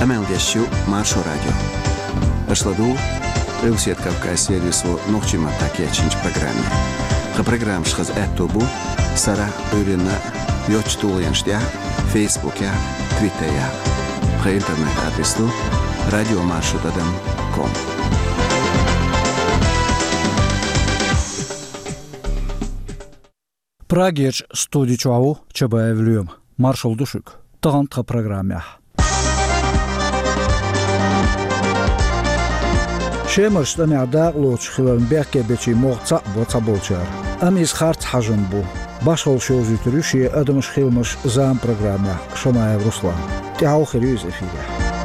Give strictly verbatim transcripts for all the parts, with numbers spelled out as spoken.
Камелдящу Маршу радио. Ашладу Русият Кавказ сервису нохчима такячинч программе. Ха программ шхаз этобу сара урина йочтулянштя Фейсбуке, Твиттере. Ха интернет адресу радиомаршрут точка ком. Prageç studiçavu çabayevlüyüm. Marshall düşük. Tağantqa programya. Şemirştami adaqloç xilan berkebeçi moğca boca bolçar. Amis xart hajın bu. Başol şozütürüşi adımış xilmiş zam programya. Şamayev Ruslan. Tihav xirüz efire.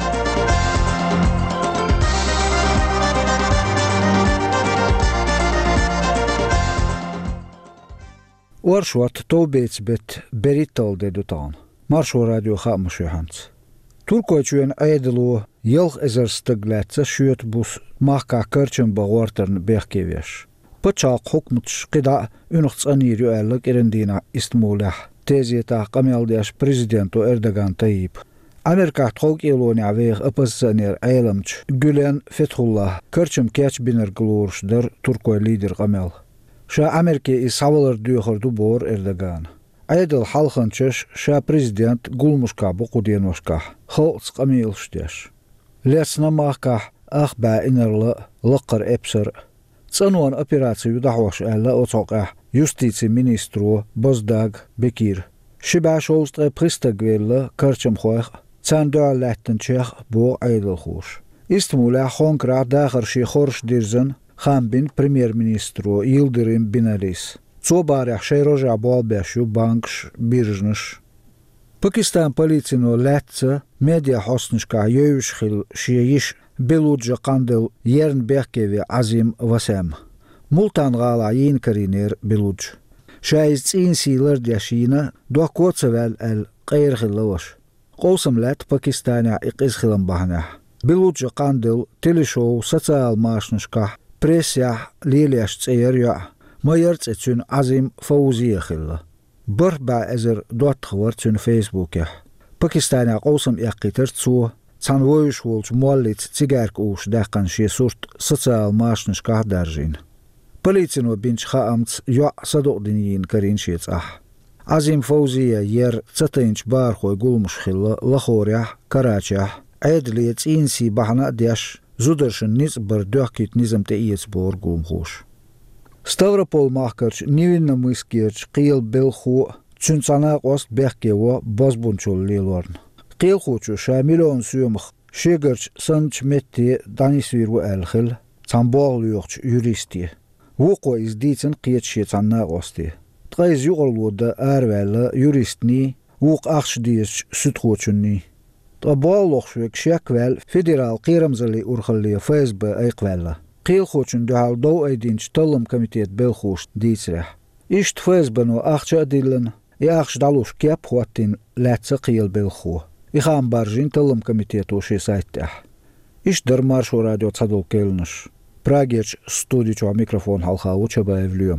Orşvat tobets bet berital dedutan. Marşo radio xamşı hans. Turkoçuen aydelu yıl ezer staglatsa şüyet bus mahka kırçın bağırtırın berkeveş. Paçaq hukmut şqida ünüqts aniryu əllik erindina istmulah. Teziyeta qameldiyaş prezidento Erdogan Tayyip. Amerika tolk eloni aveyq opozisyoner aylamç Gülen Fethullah kırçım keç biner glurşdır Turkoy lider qamel. Şa Amerika isavalar düyüqırdu bor Erdogan. Aydıl halqınçış şa prezident gulmuşka bu qudiyenoşka. Xalq qamilşdeş. Lesna mahka axba inerli liqir epsir. Tsanuan operasiyu dahwaş ələ otoqa justici ministru Bozdag Bekir. Şiba şolstra pristagveli kırçım xoyq. Tsan döğələttin çex bu aydıl xuş. İstmula xonkra dağır şi xorş dirzin Xambin premier-ministru Yıldırım Binalis. Çobaraq şeyroja bolbeşu bankş birjniş. Pakistan policino latsa media hosnışka yöyüşxil şiyiş beludja qandil yern berkevi Azim Vasem. Multan qala yin kariner beluj. Şayz insiler yaşina doqotsevel el qeyrxilavaş. Qolsam lat Pakistana iqizxilan bahna. Beludja qandil teleshow sotsial maşnışka Presya lileş tseyerya mayerts etün Azim Fauziye xilla. Burba ezer dot xwartün Facebook'e. Pakistan'a qolsam yaqiter tsu tsanvoyuş wolch mollit tsigark uş daqan şe surt sotsial maşnışka darjin. Policino binç xamts yo sadodinin karin şets ah. Azim Fauziye yer tsatınç barxoy gulmuş xilla Lahorya Karacha adliyet insi bahna diaş Zudarşın niz bar dökit nizam teiyets borgum hoş. Stavropol mahkarç nivinna myskirç qiyl belxu çünçana qost berkevo bozbunçol lelorn. Qiyl xuçu şamilon suyumx şegerç sanç metti danisviru elxil çambol yoqç juristi. Vuqo izditsin qiyetşi çanna qosti. Tqayz yuqolwoda arvella juristni vuq axşdiyeç sütxoçunni. Taballoqşvek şekvel federal qiyramzali urxalli F S B ayqvalla. Qiyl-xoçun duhal dow aydinç tallım komitet belxoş ditsreh. İşt F S B-no axça dilin, i axş daluş kep xuattin latsa qiyl belxo. İxam barjin tallım komiteto şe sayttah. İşt dar Marşo radio tsadol kelniş. Prageç studiço mikrofon halxavu çabayevlüyüm.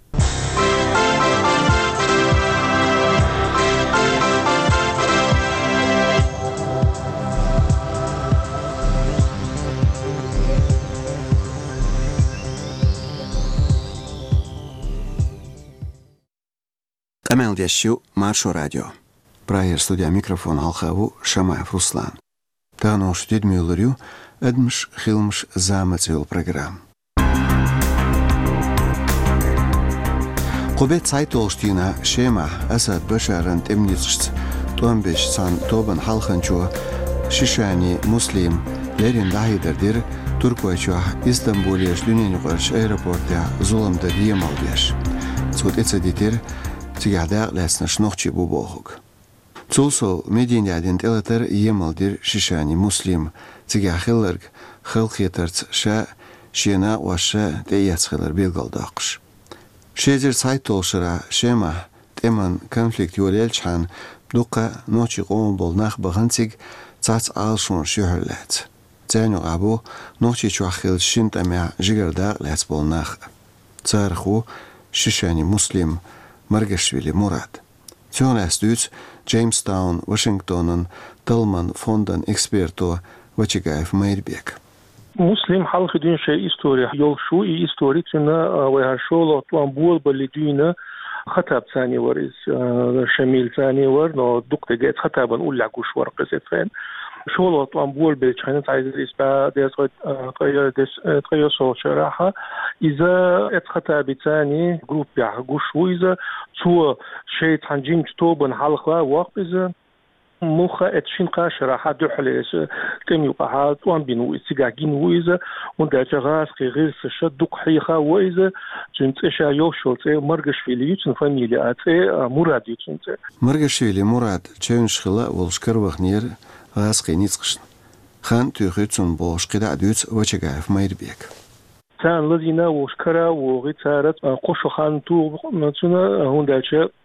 Камелдящу Маршу радио. Прайер студия микрофон Алхаву Шамаев Руслан. Танош дедмюлерю эдмш хилмш замацвил программ. Qubet saytolştina şema Asad Basharın temnitşts Tombeş san toban halkınço Şişani Muslim lerin dahidirdir Turkoyço İstanbul'yaş dünyanıqarş aeroportya zulamda diyemalbiyaş. Цут эцедитер Тигадaq ләсніш нохчи бубохуг. Цулсол мединдядин телетер емалдир шишани муслим тигахиллерг хылхетарц ша шена ваша деяцхилер белгалдақш. Шезер сайтолшыра шема теман конфликт юлелчхан дуқа ночи қоң болнақ бағынциг цац алшун шүхірләц. Цәну абу ночи чуахил шинтамя жигардақ ләц болнақ. Царху шишани муслим Маргашвили Мурат. Tjónästyts Jamestown, Washingtonan, Talman fondan eksperto Vachigaev Meirbek. مسلم حلقة دين شيء إستوري يول شو إي إستوري تنا وهالشغل طوان بول بالدينا خطاب ثاني ورز شميل ثاني ور نو دكتور جت خطابا نقول لك وش ورقة زفان شغل طوان بول بالشحنة عايز الإسبا ديس غير ديس غير صوت شراحة إذا اتخطاب ثاني جروب يا وشو إذا سو شيء تنجيم توبن حلقة وقت إذا مخا اتشين قاشرة حدو حليس كم يقع طوان بينو استقاقين وإذا وندا جغاس غير سشدق حيخا وإذا جنت إشا يوشو تي مرقشفيلي يتن فاميليا تي مراد يتن تي مرقشفيلي مراد تشونش خلا والشكر وغنير غاس قينيتقشن خان تيخيتون بوش قدع دوت وچقاف ميربيك تان لذينا وشكرا وغيتارت قوشو خان تو نتونا هوندا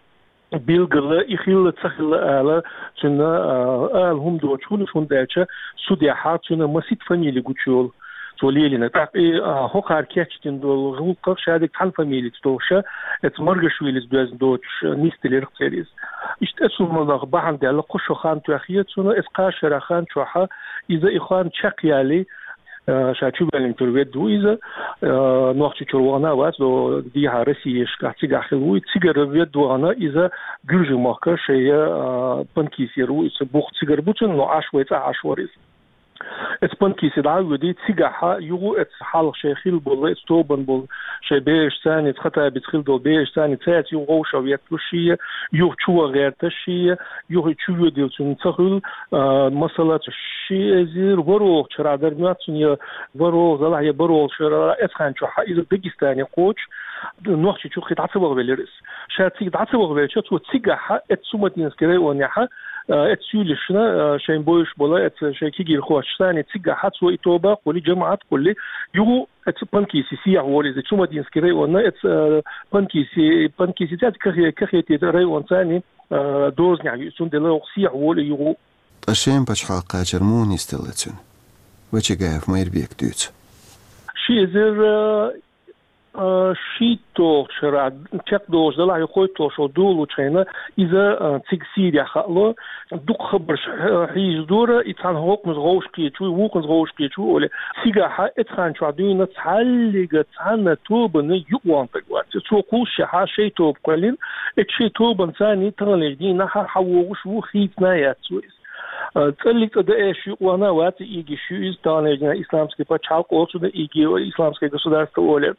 بيلغلا إخيل تخيل على جنا آل هم دوتشون شون دايشة سوديحات جنا مسيت فاميلي قتشول توليلنا تاقي هوكار كيتشتين دول غلقة شادك تان فاميلي تدوشة اتمرغش ويلز دوز دوتش نيستلير قتيريز اشت اسو ملاغ باhan ديالا قشو خان تواخية جنا اسقاشرا خان شوحا إذا إخوان شاقيالي شاچو بالين ترويد دويزا نوختي چوروانا وات دو ديها رسيش كاتي داخلوي تيجر ويد دوانا اذا جورج ماركر شيء بنكيسيرو بوخ تيجر بوتن نو عشويتا عشوريز اسبنكيسي داودي تيجاها يو ات حال شيخيل بول ستوبن بول شي بيش ثاني تخطا بتخيل دو بيش ثاني تات يو غوشا ويتلشي يو تشوا غير تشي يو تشوا ديل تن تخل مساله شي ازير ورو شرا درناتني ورو زلا هي برو شرا اسخان شو اذا دغستاني قوش نوختي شو خيط عصبغ بلرس شاتي عصبغ بلرس تو تيجاها اتسومتين سكري ونيها اتسولشنا شين بوش بولا ات شيكي غير خوش ثاني تيجا حت سو ايتوبا قولي جماعات كل يو ات بانكيسي سي ولي زي تشوما دين سكري ونا ات بانكيسي بانكيسي تاع كخي كخي تي ري وان ثاني دوز يعني سون دي لو سي ولي يو اشين باش حق جرموني ستلتون وچگاف ميربيك دوت شي زر شي تو شرا تشك دوز دلا يخوي تو شو دولو تشينا اذا تيكسير يا خلو دوك خبر حيز دوره يتان هوك مزغوش كيتشو ووك مزغوش كيتشو ولا سيغا ح اتخان شادونا تحلق تان توبن يوان تقوات تو كوش ح شي توب قليل اتشي توبن ثاني تغلدين نحر حووش و خيتنا يا تسويس تلك ده ايش وانا وات يجي شو استانجنا اسلامский почалк also да иги исламское государство оле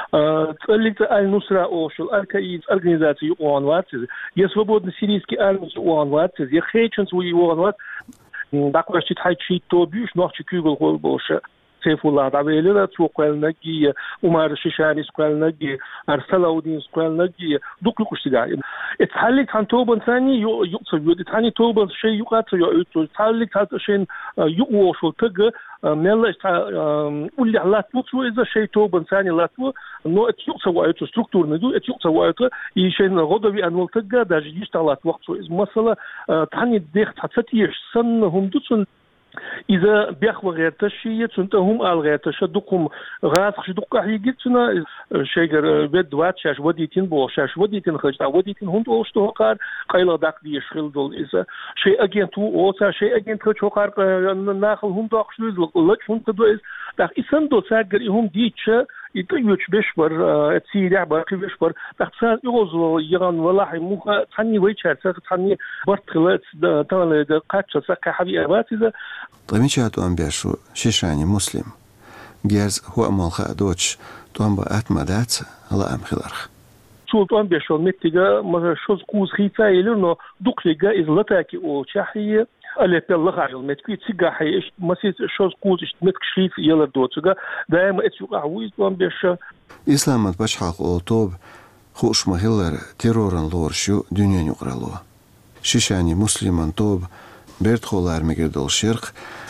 تلك النصرة اوشل الكايد организации уан ват я свободный сирийский армия уан ват я хеченс уи уан ват такой чит хайчи то бюш нохчи кюгл гол боше سيفullah دابيلا توقل نجي عمر الشيشاني سكول نجي ارسل اودين سكول نجي دوك لوكش تاع اتحلك عن توبن ثاني يقصد يودي ثاني توبن شيء يقات يتحلك هذا شيء يوشل تج ملا قول لي على تو اذا شيء توبن ثاني لا تو نو يقصد وايت ستركتور ندو يقصد وايت يشين غضبي ان تج داج يشتغل وقت مثلا ثاني ديخ تفتيش سنهم دوتن إذا بيخوا غير تشيء تنتهم على غير تشدقهم غاز خشدق حيجتنا شجر بيد وات شاش وديتين بو شاش وديتين خشتا وديتين هند أوشتو قار قيل داك دي يشغل دول إذا شيء أجين تو أوسا شيء أجين تشو قار ناخل هم داخل شلوز لك هم تدوز داك إسم دو ساجر هم ديتش يتيوش بشبر تسيرع باقي بشبر تحسن يغوز يغان والله موها تعني ويشار تعني برتغلت تعني قاتش سكا حبي أبات إذا طميشات وان بيشو شيشاني مسلم جيرز هو مالخا دوتش توان بأت مدات هلا أم خلارخ شو توان بيشو متيجا ما شوز كوز خيفا يلونو دوكليجا إز لتاكي أو شاحية اللي بالله عجل متكوي تيجا حيش مسيت شوز كوز متكشيف يلا دوتشجا دائما اتشوق عويز توان بيشو إسلام بشحق أو توب خوش مهلر تيرورن لورشو دنيا نقرالو شيشاني مسلمان توب بيرت خولار مقردل شرق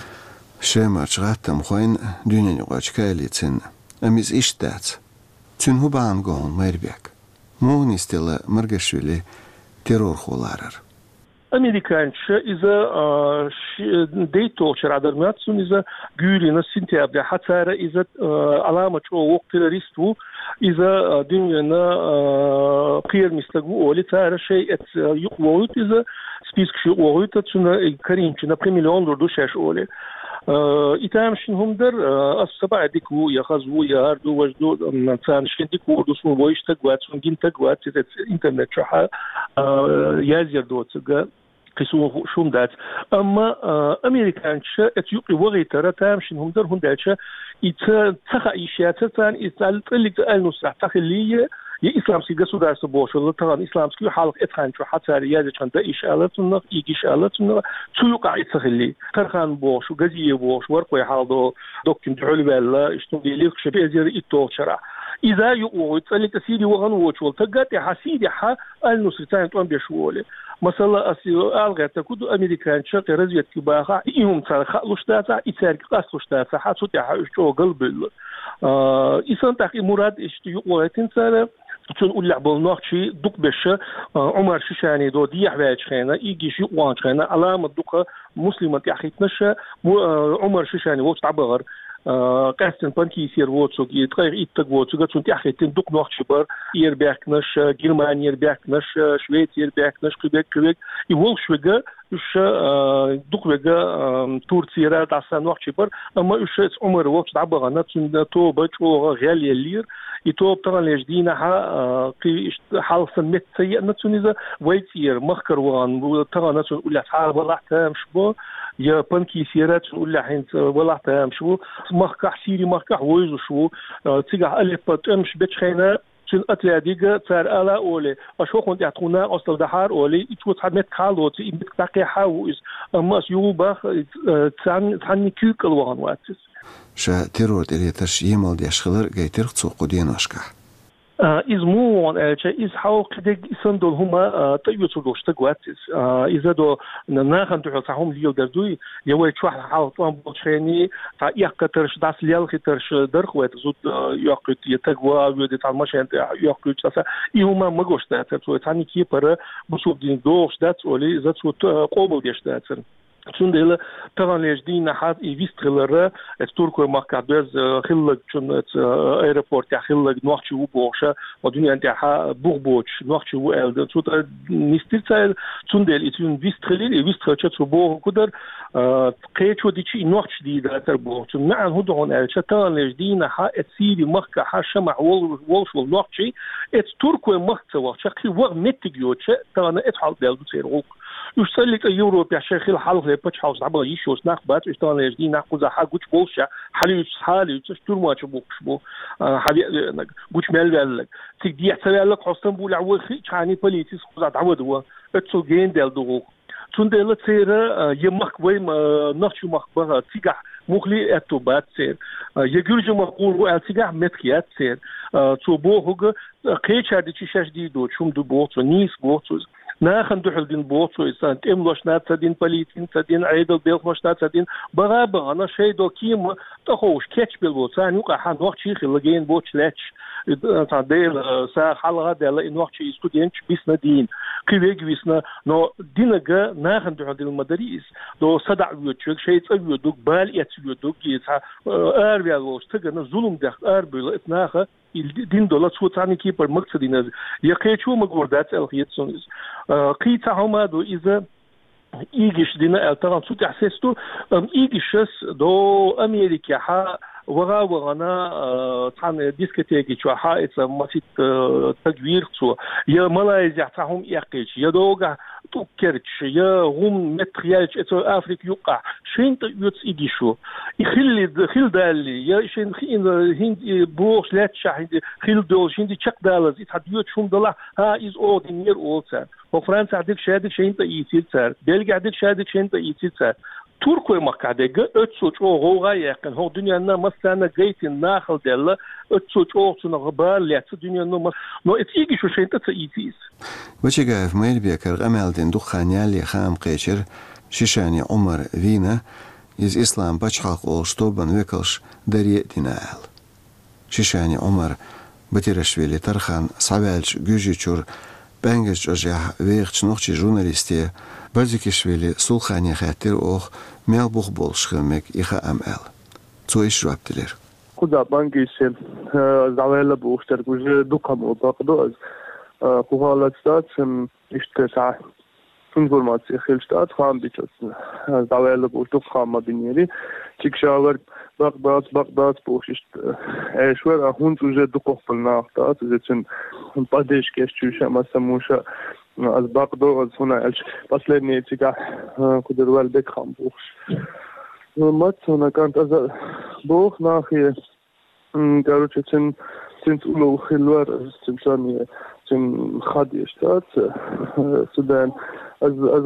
شامرش غاتم خوين دنيا نقاش كاليتين أميز إشتات تنهو بان قون ميربيك مو نستيلا مرقشولي تيرور خولارر أمريكانش إذا ديتو شرع درماتسون إذا جورينا سنتيابدا حتى إذا علامة شو وقت تيروريستو إذا دنيانا قير مستقو أولي تارا شيء يقويت إذا سبيسك شيء يقويت تسونا كريم تنا بريميليون دور دوشاش أولي إتامشين هم در السبع ديكو يخزو يهاردو وجدو نتانشين ديكو دوسمو بويش تقوات سنجين تقوات إنترنت شحا يازير دوتسقا قسمه شوم دات أما أمريكانش أتيوقي وغي ترى تامشين هم در هم داتش إتخا إيشيات تان إتالتلك النصرح تخليه يا إسلامسي государство бош ولا ترى إسلامسي حالق إتخان شو حتى رياضة كان ده إشالتنا إيجي إشالتنا تيوقع إتخلي ترخان بوش وجزية بوش ورقي حالدو دوكين تعلو بالله إشتون ليك شبيه زي إتو شرع إذا يقوي تسألك سيدي وغن وشول تقاتي حسيدي ح النصرتين توان بيشولي مثلا أسيو ألغا تكودو أمريكان شاقي رزيت كباخا إيهم تسال خلوش تاتا إتسارك قاسلوش تاتا حاسو تاحا إشتو قلب إسان تاقي مراد إشتو يقوي تنسال تون أقول لعبوا ناقشي دق بش عمر ششاني دو ديح باج خينا يجي شيء وان خينا علامة دقة مسلمة تحيتنش عمر ششاني وقت عبغر قاستن بانكي يصير واتسوك يتغير يتق واتسوك تون تحيتن دق ناقشي بر يرباكنش جرمانيا يرباكنش شويت يرباكنش كبيك كبيك يول شوية إيش دق بقى تورتيرا تعسان ناقشي بر أما إيش عمر وقت عبغر نتون توبة شو غالية اللير يتوب طبعا لجدينا ها قي حال سمت سيء نتون إذا ويتير مخكر وان طبعا نتون ولا حال ولا تام شبو يا بنكي سيرات ولا حين ولا تام شبو مخكح سيري مخكح ويزو شو تيجا ألف بتمش بتشخينا تون أتلاديجا تار ألا أولي أشوف كنت يعطونا أصل دحار أولي يتوت حمت كالوتي يبتقي حاوز أما سيوبا تان تاني كيك الوان واتس شا تيرور ديريتش يمال ديشخلر جايتر تسوق دين أشكح إذ مو عن أشياء إذ حاول كده يسندون هما تيجوا دوش تقواتس إذا دو ناخن تحصهم ليو دردوي يوي شو حاول طعم بتشيني يقترش داس ليال كترش درخوات زود يقت يتقوا ويدي تعمش أنت يقت تسا يهما ما جوش ده تسوي ثاني كي برا بشوف دين دوش ده تقولي إذا تسوي قوم ديش ده چون دل طبعا لجدين نحات يفيستغلر التركو مقعدز خلق چون ايرپورت خلق نوخشي وبوشه ودنيا انت ح بوغبوش نوخشي وال چون نستيل چون دل يتون فيستغلي يفيستغل چو بو قدر قيچو ديچي نوخش دي داتر بو چون نعن هدون ال طبعا لجدين ح اتسيري مخك ح شمع ول ولش نوخشي ات تركو مختص شكل وغ نتيجوش طبعا اتحال دل تصير يستلك يوروب يا شيخ الحلق لبتش حوس عبا يشوس ناخبات اشتغل يجدي ناخذ حق قوش بولشا حليوش حالي تشتور ما تشبوكش بو حبي قوش مال بالك تك دي احتلال لك حسن بول عوض خي يعني بوليتيس خذ عوض هو اتسو جين دال دو تون دل تيرا يمخ وي نخشو مخبر تيغا مخلي اتوبات سير يجرج مقول هو تيغا متكيات سير تو بو هو قيچ هادي شاش دي دو شوم دو بو نيس بو ناخن دحل دين بوتسو إنسان تملوش نات تدين بليتين تدين عيدل بيلخمش نات تدين بغابة أنا شيء دو كيم تخوش كاتش بالبوتسان يوقع حان وقت شيخ لجين بوتش لاتش تعديل ساعة حلقة ديلا إن وقت شيء ستودينش بيسنا دين كيفيك بيسنا نو دينجا ناخن دحل دين المدارس دو صدع ويوتشك شيء تسوي دوك بال يتسوي دوك يتها أربيا لوش تجنا ظلم دخ أربيا إتناخه الدين دولة سو تاني كي بر مقصدين يقيتشو مقوردات الخيتسونز قيتا هما دو إذا إيجيش دينا التران سو تحسستو إيجيشس دو أمريكا ها وغا وغانا تان ديسكتيكي شو ها إتس ماسيت تجوير سو يا ملايزيا تاهم يقيش يا دوغا توكرتش يا غوم متريالش إتو أفريق يوقع شين تيوتس إيجيشو يخلي خل دالي يا شين خين هند بوش لاتشا هند خل دول شين دي تشق دالز يتحديوت شوم دلا ها إز أو دينير أولسان وفرنسا عندك شهادك شين تيتيل سار بلغ عندك شهادك شين تيتيل سار تركيا مقعدة أتسوج أو غوغا يكن هو دنيا نا مثلا جيت الناخل دلا أتسوج أو تنغبال لات دنيا نو نو إتيجي شو شين تيتيس وشي قاف ميل بيكر أمال دين دخانيالي خام قيشر شيشاني عمر فينا يز إسلام بچحاق أول شطوبان ويكلش داري دينال شيشاني عمر بتيرشويلي ترخان صعبالش جوجي چور بانجش جاجح ويغش نوخشي جورناليستي Bazikishvili sulkhani khatir och mel buch bolshkhmek iha amel. Co ish raptiler. Куда банки се завела бухтер уже дукамо бакдоз кухалат статсен иште са информация хелштат хам бичос завела бух дукама бинери чикшавер бакбас бакбас бухишт эшвер ахун уже дукопл нахтат зечен падеш кешчуша масамуша аз бакдоз хуна элч последние тига кудервал бекхам бух мат хуна кант аз бух нахе короче цен цен улов хилвар цен сами цен хади штат Судан аз аз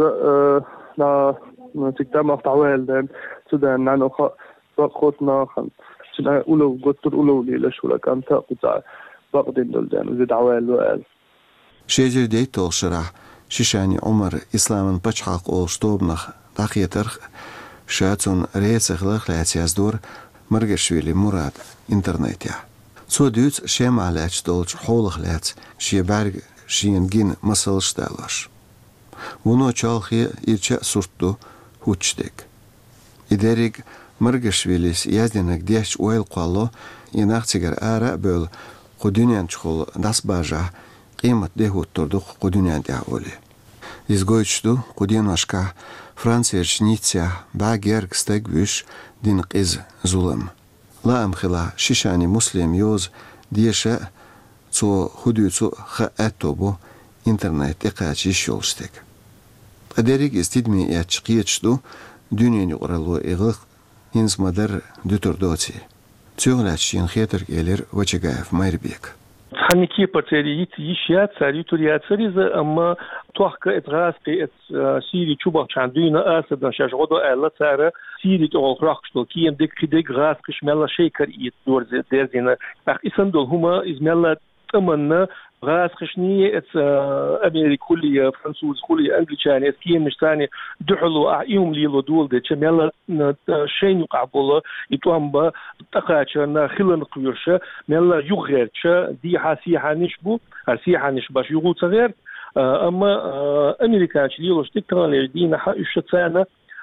на تكتم أفتعوال دان سودان نانو خا خود ناخن سنا أولو قطر أولو ليلة شو لكان تأقطع بقدين دول دان وزيد عوال وقال شجر ديتول شرح شيشاني عمر إسلاما بچحاق أول شطوبنخ داخيترخ شاتون ريسخ لخلاتي أزدور مرقشويلي مراد إنترنت يا سو دوت شيم على دولج حولخ لات شي برق شين جين مسل شتالش ونو چالخي إرچا سورتو هوچدك إداريق مرقشويليس يازدينك ديش ويل قوالو يناختيقر آراء بول قدونيان چخول داس باجا قيمت دهوت تردو قدونيان دهولي إزغويچدو قدين واشكا فرانسيرش نيتسيا باقيرق ستاقوش دين قيز ظلم لا أمخلا شيشاني مسلم يوز ديشا تو هدوتو خااتوبو интернет эқачи шолштек. Адерик истидми ячқиячду дюнени орало иғық инсмадар дүтөрдоти. Цюглачин хетер элер Вачагаев Майрбек. Ханики пацери ишят цари турия цариза amma tuhka etgasti et siri chuba chanduna asada shajgodo alla tsara siri tol rakshto kiyem dik kidig gas kishmella shaker it dorze derzina ach isandol huma izmella تمنى غاز خشنية ات أمريكا كلية فرنسوز كلية أنجليزي اسكيم مش ثاني دحلو أعيهم ليلو دول ده شميلا شين يقعبولا يتوهم با تقاشنا خلنا قيرشة ميلا يغيرش دي حاسيحة نشبو حاسيحة نشباش يغو تغير أما أمريكا ليلو شتكتران لدينا حا إشتسانا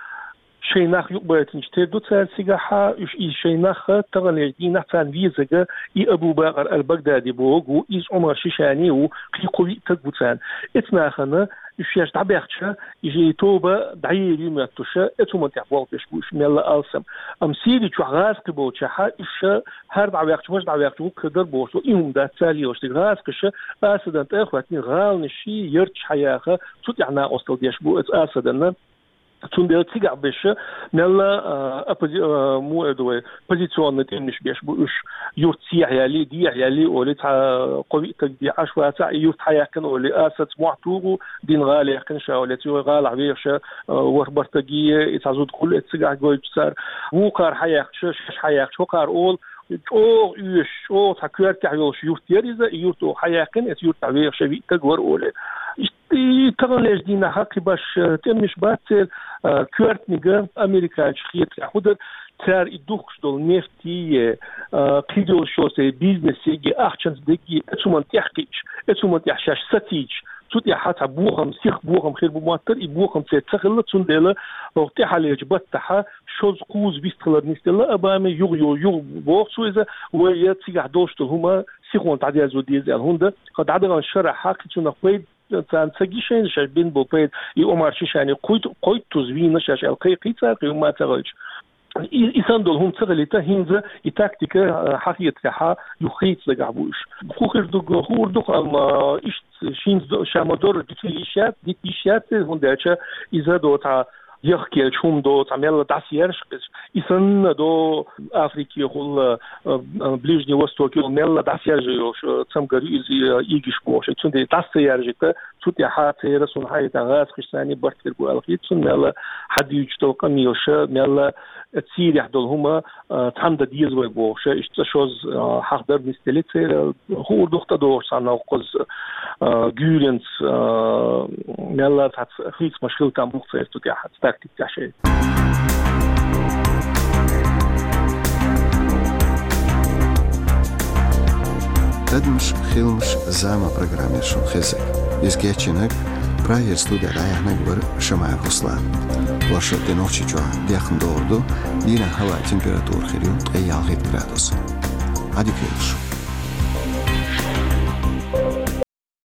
شيناخ يقبلت نشتر دو تسال سيجاحا إيش إيش شيناخ تغلي دي نحتان فيزجا إي أبو باقر البغدادي بوغو إيش عمر شيشاني و قيقوي تقبتان إتناخنا إيش ياش تعبيرتشا إيجي توبة دعير يمتوشا إتو من تعبوالتش بوش ميلا ألسم أم سيدي شو غاز قبوتشا حا إيش هار دعويرتش مش دعويرتش وكدر بوشو إيهم دا تسالي وشتك غاز كشا أسدان تأخواتني غال نشي يرتش حياخا توت يعنا أستل ديش بو إت أسدان تون تيجا بيش ملا مو ادوي بوزيشن تنش بيش بوش يورت سي عيالي دي عيالي ولي قوي تدي عشوة تاع يورت حياه كان ولي اسات معتوغو دين غالي كان شا ولي تو غال عبيش وربرتجي يتعزود كل تيجا جوي صار مو قار حياه شش حياه شو قار اول او يش او تاكير تعيوش يورت يريزا يورت حياه كان يورت عبيش شبي تغور اول تغلج دينا حقي باش تمش باتل كورتنيغا امريكا شخيت خدر تار يدوخش دول نفتي قيدول شوسي بيزنسيجي اخشنز ديجي اتسومن تحقيش اتسومن تحشاش ستيج توت يا حتى بوخم سيخ بوخم خير بموتر يبوخم تتخلت سندله وقت حاليج بتها شوز قوز بيستخلد نستلا ابامي يغ يغ يغ بوخ سويزا ويا تيغ دوشت هما سيخون تعدي ازو ديزال هوندا قد عدغان شرح حقي تنا قيد تان تسجيشين شبين بوبيد يومار شيشاني قيد قيد تزوين شاش القيقي تاقي وما تغلج إساندول هم تغليتا هينزا يتاكتيكا حقيقتها يخيط لقعبوش خوخر دوغ خور دوغ أما إشت شينز شامدور ديتيشات ديتيشات هنداتشا إذا دوتا يحكي الشوم دو تعمل داسيرش إسان دو أفريقيا خل بليجني وستوكي مل داسيرج يوش تسمعري إز يجيش بوش تندي داسيرجتا تودي حات هيرسون هاي تغاز خشاني برتر بو الخيط سن مل حد يجتوق ميوش مل تسير يحدل هما تحمد ديز ويبوش إشتشوز حقدر مستلتر هو دكتور دور سانا وقز جولنس مل تحت خيط مشكلة كم مختلف تودي حات تاكتيك تاشي تدمش خيلمش زعما برنامج شو خزك إزجاتشنك Prayer studijā dājāhnak var Šamāja Ruslan. Vašat nočičo diakn doğurdu, dina hava temperatūra xiriu qeyyalğit gradus. Hadi görüşürüz.